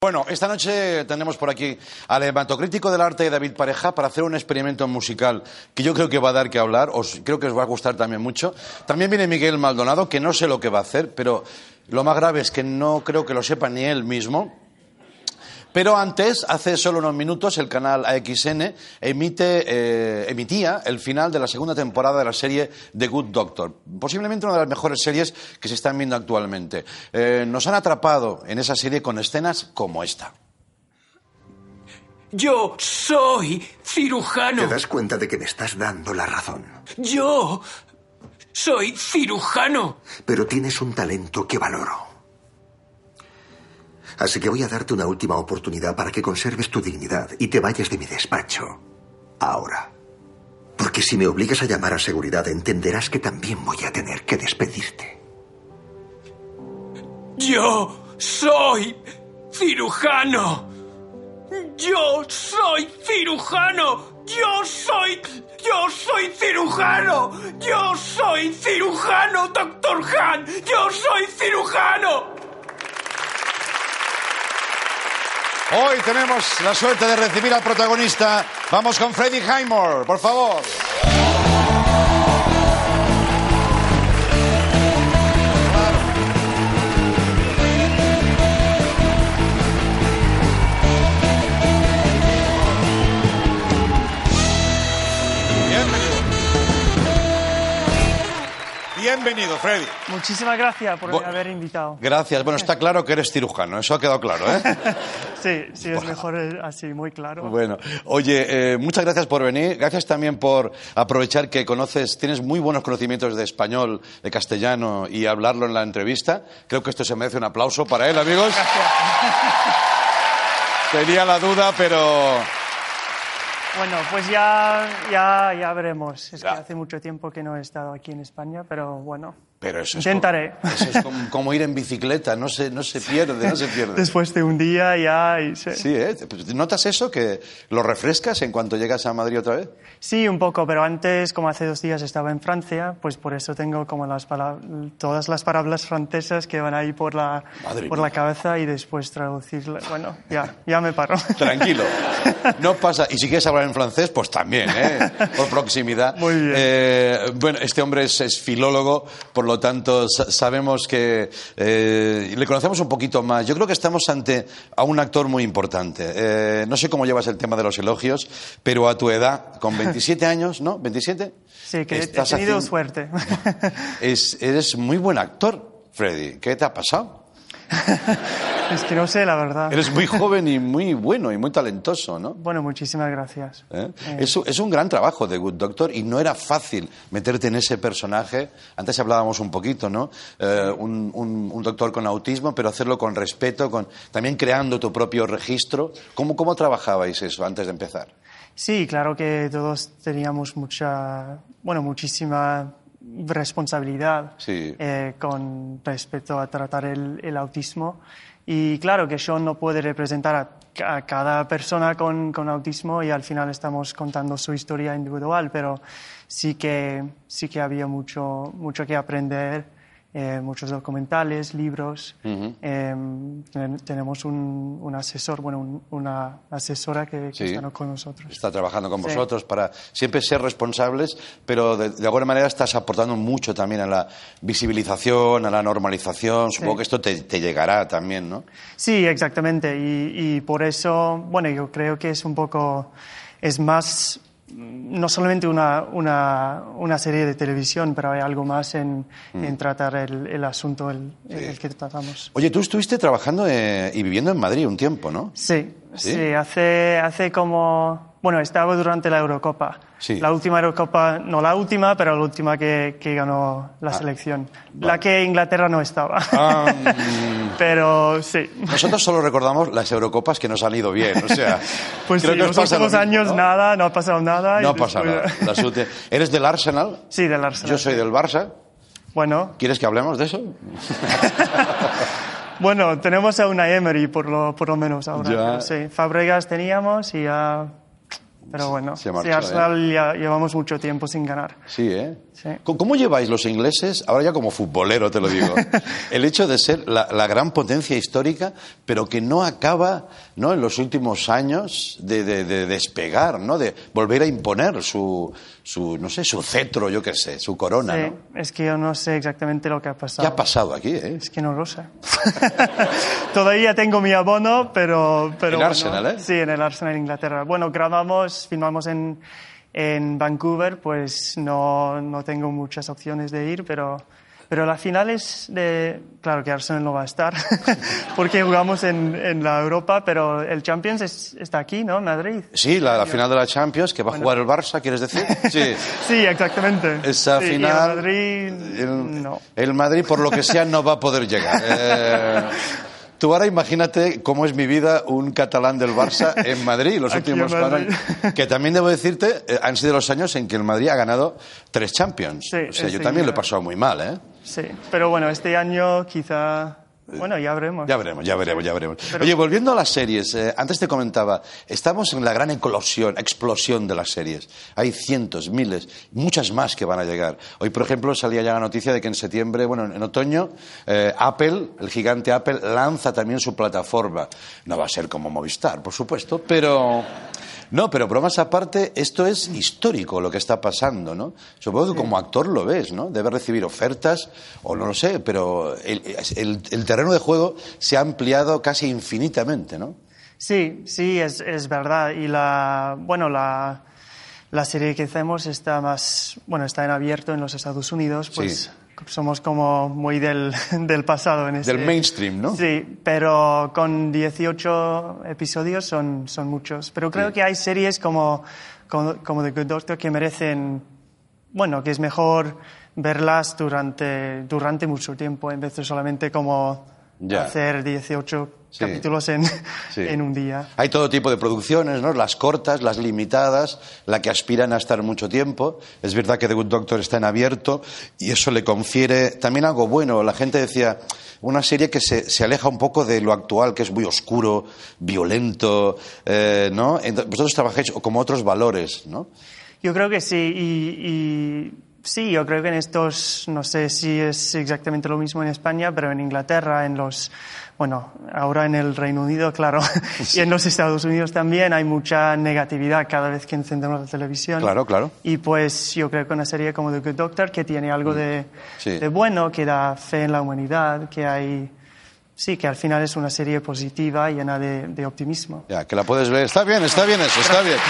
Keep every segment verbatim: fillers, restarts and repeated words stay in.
Bueno, esta noche tenemos por aquí al hematocrítico del arte David Pareja para hacer un experimento musical que yo creo que va a dar que hablar, os creo que os va a gustar también mucho. También viene Miguel Maldonado, que no sé lo que va a hacer, pero lo más grave es que no creo que lo sepa ni él mismo. Pero antes, hace solo unos minutos, el canal A X N emite, eh, emitía el final de la segunda temporada de la serie The Good Doctor. Posiblemente una de las mejores series que se están viendo actualmente. Eh, nos han atrapado en esa serie con escenas como esta. Yo soy cirujano. ¿Te das cuenta de que me estás dando la razón? Yo soy cirujano. Pero tienes un talento que valoro. Así que voy a darte una última oportunidad para que conserves tu dignidad y te vayas de mi despacho. Ahora. Porque si me obligas a llamar a seguridad, entenderás que también voy a tener que despedirte. Yo soy cirujano. Yo soy cirujano. Yo soy... Yo soy cirujano. Yo soy cirujano, doctor Han. Yo soy cirujano. Hoy tenemos la suerte de recibir al protagonista. Vamos con Freddie Highmore, por favor. Bienvenido, Freddy. Muchísimas gracias por Bo haber invitado. Gracias. Bueno, está claro que eres cirujano, eso ha quedado claro, ¿eh? Sí, sí, es mejor así, muy claro. Bueno, oye, eh, muchas gracias por venir. Gracias también por aprovechar que conoces, tienes muy buenos conocimientos de español, de castellano y hablarlo en la entrevista. Creo que esto se merece un aplauso para él, amigos. Gracias. Tenía la duda, pero... Bueno, pues ya, ya, ya veremos. Es Ya. que hace mucho tiempo que no he estado aquí en España, pero bueno, pero eso es intentaré. Como, eso es como, como ir en bicicleta, no se, no se pierde, no se pierde. Después de un día ya... Y se... Sí, ¿eh? ¿Notas eso? ¿Que lo refrescas en cuanto llegas a Madrid otra vez? Sí, un poco, pero antes, como hace dos días estaba en Francia, pues por eso tengo como las todas las palabras francesas que van ahí por la, por la cabeza y después traducirlas. Bueno, ya, ya me paro. Tranquilo, no pasa. Y si quieres hablar en francés, pues también, ¿eh? Por proximidad. Muy bien. Eh, bueno, este hombre es, es filólogo, por lo tanto sa sabemos que eh, le conocemos un poquito más. Yo creo que estamos ante a un actor muy importante. Eh, no sé cómo llevas el tema de los elogios, pero a tu edad, con veintisiete años, ¿no? ¿veintisiete? Sí, que he Estás tenido haciendo... suerte. Es, eres muy buen actor, Freddy. ¿Qué te ha pasado? Es que no sé, la verdad. Eres muy joven y muy bueno y muy talentoso, ¿no? Bueno, muchísimas gracias. ¿Eh? Eh. Es, es un gran trabajo de Good Doctor y no era fácil meterte en ese personaje. Antes hablábamos un poquito, ¿no? Eh, un, un, un doctor con autismo, pero hacerlo con respeto, con también creando tu propio registro. ¿Cómo, cómo trabajabais eso antes de empezar? Sí, claro que todos teníamos mucha, bueno, muchísima responsabilidad Sí. eh, con respecto a tratar el, el autismo. Y claro que Sean no puede representar a, a cada persona con, con autismo y al final estamos contando su historia individual, pero sí que, sí que había mucho, mucho que aprender. Eh, muchos documentales, libros. Uh-huh. eh, ten, tenemos un, un asesor, bueno, un, una asesora que, que Sí. está con nosotros. Está trabajando con Sí. vosotros para siempre ser responsables, pero de, de alguna manera estás aportando mucho también a la visibilización, a la normalización. Supongo Sí. que esto te, te llegará también, ¿no? Sí, exactamente. Y, y por eso, bueno, yo creo que es un poco, es más, no solamente una, una, una serie de televisión, pero hay algo más en, mm. en tratar el, el asunto el, sí. el que tratamos. Oye, tú estuviste trabajando eh, y viviendo en Madrid un tiempo, ¿no? Sí, sí, sí hace, hace como... Bueno, estaba durante la Eurocopa. Sí. La última Eurocopa, no la última, pero la última que, que ganó la ah, selección. Vale. La que Inglaterra no estaba. Ah, pero sí. Nosotros solo recordamos las Eurocopas que nos han ido bien, o sea... Pues creo sí, que los últimos años ¿no? nada, no ha pasado nada. No y pasa después... nada. La suerte... ¿Eres del Arsenal? Sí, del Arsenal. Yo soy del Barça. Bueno. ¿Quieres que hablemos de eso? Bueno, tenemos a una Emery, por lo, por lo menos ahora. Ya. Pero sí, Fabregas teníamos y ya... Pero bueno, Se marchó, sí, Arsenal ¿eh? ya llevamos mucho tiempo sin ganar. Sí, ¿eh? Sí. ¿Cómo cómo lleváis los ingleses, ahora ya como futbolero te lo digo, el hecho de ser la, la gran potencia histórica, pero que no acaba, ¿no?, en los últimos años de, de, de despegar, ¿no?, de volver a imponer su, su no sé, su cetro, yo qué sé, su corona, Sí, ¿no? es que yo no sé exactamente lo que ha pasado. ¿Qué ha pasado aquí, eh? Es que no lo sé. Todavía tengo mi abono, pero... pero En bueno, Arsenal, ¿eh? Sí, en el Arsenal, Inglaterra. Bueno, grabamos, filmamos en, en Vancouver, pues no, no tengo muchas opciones de ir, pero, pero la final es de... Claro que Arsenal no va a estar, porque jugamos en, en la Europa, pero el Champions es, está aquí, ¿no? En Madrid. Sí, la, la final de la Champions, que va a jugar el Barça, ¿quieres decir? Sí. Sí, exactamente. Esa Sí, y final... el Madrid, el, no. el Madrid, por lo que sea, no va a poder llegar. Eh, tú ahora imagínate cómo es mi vida un catalán del Barça en Madrid los Aquí últimos en cuatro Madrid. años. Que también debo decirte, eh, han sido los años en que el Madrid ha ganado tres Champions. Sí, o sea, yo sí, también lo he mira. pasado muy mal, ¿eh? Sí, pero bueno, este año quizá... Bueno, ya veremos. Ya veremos, ya veremos, ya veremos. Pero- Oye, volviendo a las series, eh, antes te comentaba, estamos en la gran eclosión, explosión de las series. Hay cientos, miles, muchas más que van a llegar. Hoy, por ejemplo, salía ya la noticia de que en septiembre, bueno, en otoño, eh, Apple, el gigante Apple, lanza también su plataforma. No va a ser como Movistar, por supuesto, pero... No, pero bromas aparte, esto es histórico lo que está pasando, ¿no? Supongo que como actor lo ves, ¿no? Debes recibir ofertas, o no lo sé, pero el, el, el terreno de juego se ha ampliado casi infinitamente, ¿no? Sí, sí, es, es verdad. Y la, bueno, la, la serie que hacemos está más, bueno, está en abierto en los Estados Unidos, pues Sí. somos como muy del, del pasado en este. Del mainstream, ¿no? Sí, pero con dieciocho episodios son, son muchos. Pero creo Sí. que hay series como, como, como The Good Doctor que merecen, bueno, que es mejor verlas durante, durante mucho tiempo en vez de solamente como Ya. hacer dieciocho Sí. capítulos en, Sí. en un día. Hay todo tipo de producciones, ¿no? Las cortas, las limitadas, la que aspiran a estar mucho tiempo. Es verdad que The Good Doctor está en abierto y eso le confiere también algo bueno. La gente decía, una serie que se, se aleja un poco de lo actual, que es muy oscuro, violento, eh, ¿no? Entonces, vosotros trabajáis como otros valores, ¿no? Yo creo que sí, y, y sí, yo creo que en estos, no sé si es exactamente lo mismo en España, pero en Inglaterra, en los, bueno, ahora en el Reino Unido, claro, y en los Estados Unidos también hay mucha negatividad cada vez que encendemos la televisión. Claro, claro. Y pues yo creo que una serie como The Good Doctor, que tiene algo de, Sí. de bueno, que da fe en la humanidad, que hay... Sí, que al final es una serie positiva, llena de, de optimismo. Ya, que la puedes ver. Está bien, está bien eso, está bien.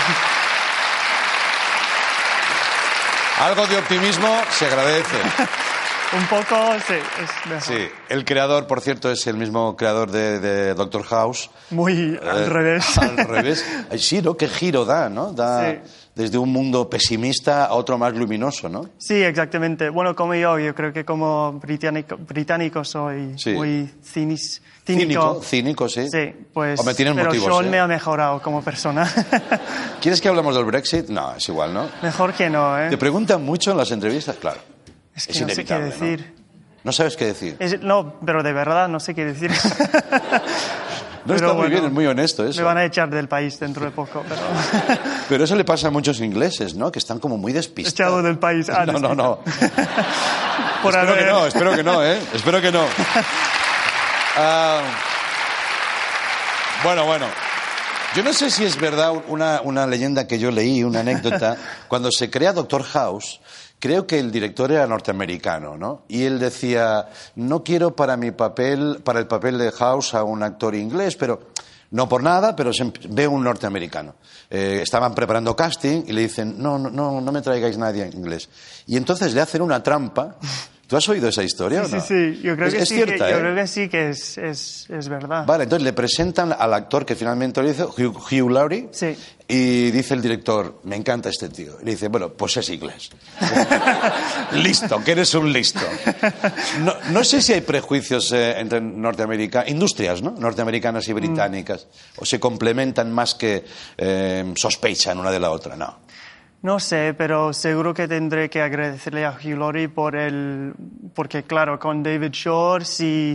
Algo de optimismo se agradece. Un poco, sí, es mejor. Sí, el creador, por cierto, es el mismo creador de, de Doctor House. Muy al Eh, revés. Al revés. Ay, sí, ¿no? Qué giro da, ¿no? Da Sí. desde un mundo pesimista a otro más luminoso, ¿no? Sí, exactamente. Bueno, como yo, yo creo que como británico, británico soy Sí. muy cinis, Cínico, cínico. cínico, sí. Sí, pues, Hombre, tienen pero motivos, Sean ¿eh? me ha mejorado como persona. ¿Quieres que hablemos del Brexit? No, es igual, ¿no? Mejor que no, ¿eh? Te preguntan mucho en las entrevistas, claro. Es que es no sé qué inevitable, decir. ¿no? No sabes qué decir. Es- no, pero de verdad no sé qué decir. No Pero está muy bueno, bien, es muy honesto eso. Me van a echar del país dentro de poco, pero... Pero eso le pasa a muchos ingleses, ¿no? Que están como muy despistados. Echado del país. Ah, no, no, no. Por espero haber- que no, espero que no, ¿eh? Espero que no. Ah, bueno, bueno. Yo no sé si es verdad una, una leyenda que yo leí, una anécdota. Cuando se crea Doctor House, creo que el director era norteamericano, ¿no? Y él decía, no quiero para mi papel, para el papel de House a un actor inglés, pero... No por nada, pero se ve un norteamericano. Eh, estaban preparando casting y le dicen, no, no, no, no me traigáis nadie en inglés. Y entonces le hacen una trampa. ¿Tú has oído esa historia Sí, o no? sí, sí. Yo creo es, que es sí, cierta, que, yo ¿eh? creo que sí que es, es, es verdad. Vale, entonces le presentan al actor que finalmente lo hizo, Hugh, Hugh Laurie, Sí. y dice el director, me encanta este tío. Y le dice, bueno, pues es inglés. Listo, que eres un listo. No, no sé si hay prejuicios eh, entre norteamericanas, industrias, ¿no? Norteamericanas y británicas, o se complementan más que eh, sospechan una de la otra, no. No sé, pero seguro que tendré que agradecerle a Hugh Laurie por el... Porque, claro, con David Shore sí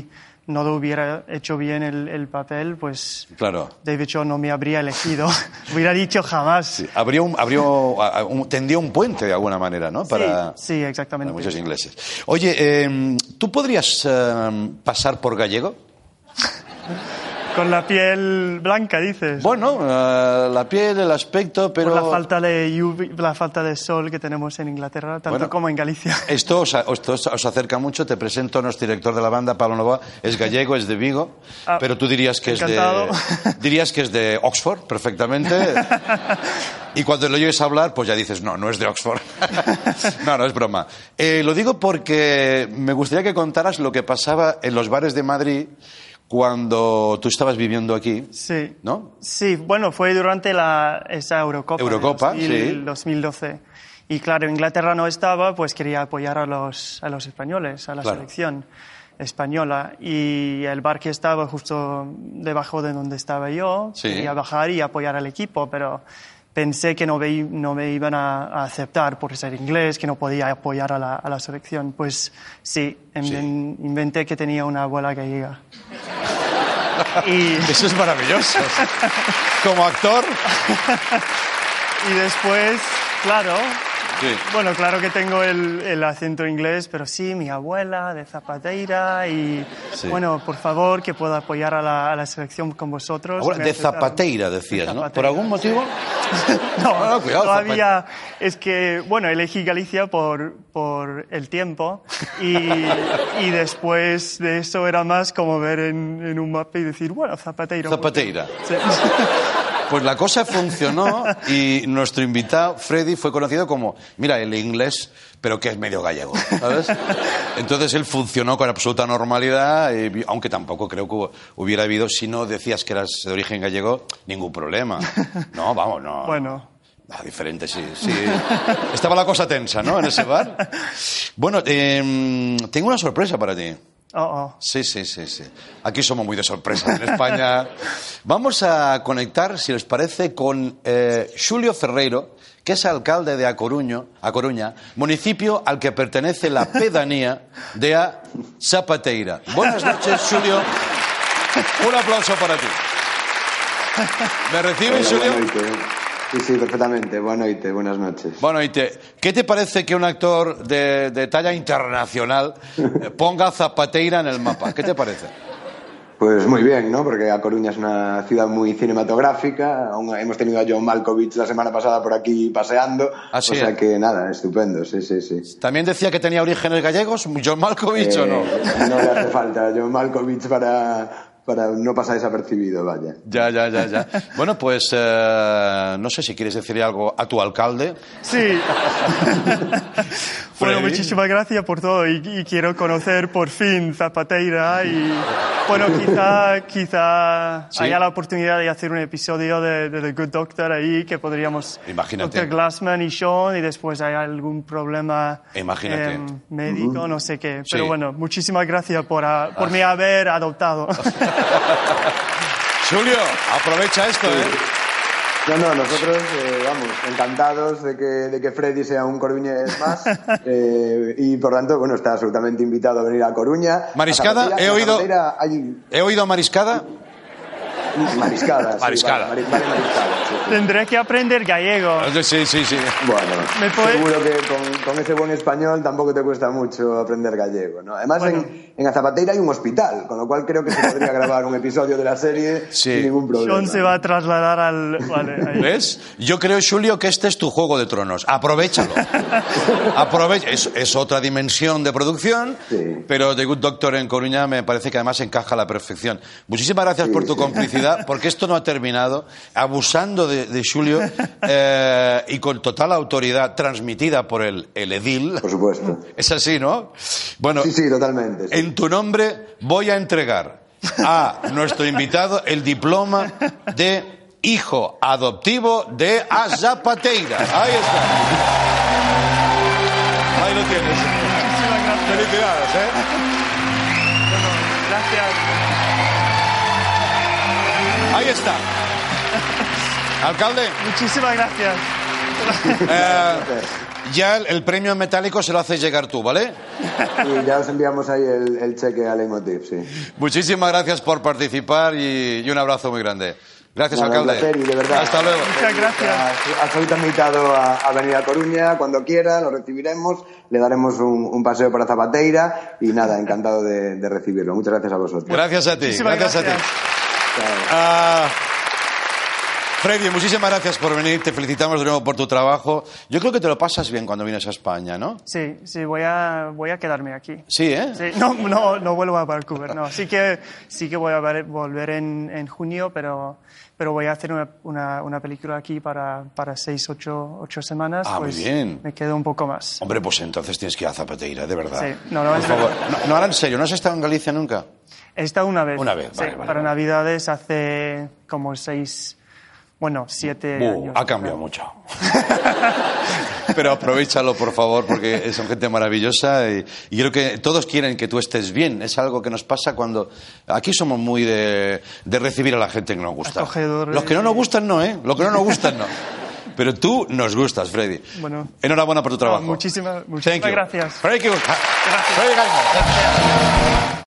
no lo hubiera hecho bien el, el papel, pues claro. David Shaw no me habría elegido. Hubiera dicho jamás. Sí. Habría un, habría un, tendría un puente de alguna manera, ¿no? Para, sí, sí, exactamente. Para muchos ingleses. Oye, eh, ¿tú podrías eh, pasar por gallego? Con la piel blanca, dices. Bueno, uh, la piel, el aspecto, pero... Por la falta de lluvia, la falta de sol que tenemos en Inglaterra, tanto bueno, como en Galicia. Esto os, esto os acerca mucho. Te presento a nuestro director de la banda, Pablo Novoa. Es gallego, es de Vigo, ah, pero tú dirías que encantado. es de... Dirías que es de Oxford, perfectamente. Y cuando lo oyes hablar, pues ya dices, no, no es de Oxford. No, no, es broma. Eh, lo digo porque me gustaría que contaras lo que pasaba en los bares de Madrid cuando tú estabas viviendo aquí, sí. ¿no? Sí, bueno, fue durante la, esa Eurocopa, Eurocopa de dos mil, sí. dos mil doce. Y claro, Inglaterra no estaba, pues quería apoyar a los, a los españoles, a la claro. selección española. Y el bar que estaba justo debajo de donde estaba yo, sí. quería bajar y apoyar al equipo, pero pensé que no me, no me iban a, a aceptar por ser inglés, que no podía apoyar a la, a la selección. Pues sí, en, sí. En, inventé que tenía una abuela gallega. Y... Eso es maravilloso. Como actor. Y después, claro, sí. bueno, claro que tengo el, el acento inglés, pero sí, mi abuela de Zapateira y, sí. bueno, por favor, que pueda apoyar a la, a la selección con vosotros. Ahora, de Zapateira decías, de Zapateira. ¿No? ¿Por algún motivo? No, no, cuidado, todavía Zapate... es que, bueno, elegí Galicia por, por el tiempo y, y después de eso era más como ver en, en un mapa y decir, bueno, Zapateira. Zapateira. Sí. Pues la cosa funcionó y nuestro invitado, Freddy, fue conocido como, mira, el inglés, pero que es medio gallego, ¿sabes? Entonces él funcionó con absoluta normalidad, y, aunque tampoco creo que hubiera habido, si no decías que eras de origen gallego, ningún problema. No, vamos, no. Bueno. Ah, diferente, sí, sí. Estaba la cosa tensa, ¿no? En ese bar. Bueno, eh, tengo una sorpresa para ti. Oh, oh. Sí, sí, sí, sí. Aquí somos muy de sorpresa en España. Vamos a conectar, si les parece, con eh, Xulio Ferreiro, que es alcalde de A Coruño, A Coruña, municipio al que pertenece la pedanía de A Zapateira. Buenas noches, Xulio. Un aplauso para ti. ¿Me recibes, Xulio? Sí, sí, perfectamente. Buenas noches, buenas noches. Buenas noches. ¿Qué te parece que un actor de, de talla internacional ponga Zapateira en el mapa? ¿Qué te parece? Pues muy bien, ¿no? Porque A Coruña es una ciudad muy cinematográfica. Aún hemos tenido a John Malkovich la semana pasada por aquí paseando. ¿Así? O sea que nada, estupendo, sí, sí, sí. ¿También decía que tenía orígenes gallegos, John Malkovich, eh, o no? No le hace falta a John Malkovich para... para no pasar desapercibido, vaya. Ya, ya, ya, ya. Bueno, pues eh, no sé si quieres decirle algo a tu alcalde. Sí. Bueno, muchísimas gracias por todo y, y quiero conocer por fin Zapateira y bueno, quizá, quizá ¿sí? haya la oportunidad de hacer un episodio de, de The Good Doctor ahí que podríamos... Imagínate. doctor Glassman y Sean y después hay algún problema Imagínate. Eh, médico, uh-huh. no sé qué. Pero sí. Bueno, muchísimas gracias por, a, por ah. me haber adoptado. Xulio, aprovecha esto, ¿eh? No, no, nosotros, eh, vamos, encantados de que, de que Freddy sea un coruñés más eh, y, por tanto, bueno, está absolutamente invitado a venir a Coruña. Mariscada, a he oído... Hay... He oído Mariscada. Mariscada. Sí, Mariscada. Vale, vale, mariscada sí, sí. Tendré que aprender gallego. Sí, sí, sí. Bueno, ¿me puede... seguro que con, con ese buen español tampoco te cuesta mucho aprender gallego, ¿no? Además, bueno. en, en Zapateira hay un hospital, con lo cual creo que se podría grabar un episodio de la serie sí. sin ningún problema. Sean se va a trasladar al... Vale, ahí. ¿Ves? Yo creo, Xulio, que este es tu Juego de Tronos. Aprovéchalo. Aprovecha. Es, es otra dimensión de producción, sí. pero The Good Doctor en Coruña me parece que además encaja a la perfección. Muchísimas gracias sí, por tu sí. complicidad, porque esto no ha terminado. Abusando de, de Xulio eh, y con total autoridad transmitida por el, el edil. Por supuesto. Es así, ¿no? Bueno, sí, sí, totalmente. Sí. En tu nombre voy a entregar a nuestro invitado el diploma de hijo adoptivo de A Zapateira. Ahí está. Ahí lo tienes. Muchísimas gracias. Felicidades, ¿eh? Bueno, gracias. Ahí está. Alcalde. Muchísimas gracias. Eh, ya el, el premio en metálico se lo haces llegar tú, ¿vale? Y ya os enviamos ahí el, el cheque a Leitmotiv, sí. Muchísimas gracias por participar y, y un abrazo muy grande. Gracias, Nada, alcalde. Un placer, y de verdad. Hasta luego. Muchas gracias. Has invitado a, a venir a Coruña cuando quiera, lo recibiremos, le daremos un, un paseo para Zapateira y nada, encantado de, de recibirlo. Muchas gracias a vosotros. Gracias a ti, Muchísimas gracias, gracias. a ti. Uh, Freddy, muchísimas gracias por venir, te felicitamos de nuevo por tu trabajo. Yo creo que te lo pasas bien cuando vienes a España, ¿no? Sí, sí, voy a, voy a quedarme aquí. Sí, ¿eh? Sí, no, no, no vuelvo a Vancouver, no. Sí que, sí que voy a ver- volver en, en junio, pero, pero voy a hacer una, una, una película aquí para, para seis, ocho, ocho semanas. Ah, muy pues bien. Me quedo un poco más. Hombre, pues entonces tienes que ir a Zapateira, de verdad. Sí, no, no, Por es favor. verdad. No, no, ahora en serio, ¿no has estado en Galicia nunca? He estado una vez. Una vez, sí, vale, vale, para vale. Navidades hace como seis, bueno, siete Uh, años. ha cambiado creo. mucho. Pero aprovechalo, por favor, porque son gente maravillosa y, y creo que todos quieren que tú estés bien. Es algo que nos pasa cuando... Aquí somos muy de, de recibir a la gente que nos gusta. Acogedores. Los que no nos gustan, no, ¿eh? Los que no nos gustan, no. Pero tú nos gustas, Freddy. Bueno. Enhorabuena por tu trabajo. muchísimas- Thank muchísimas you. gracias. Thank you. Freddy Gallimore.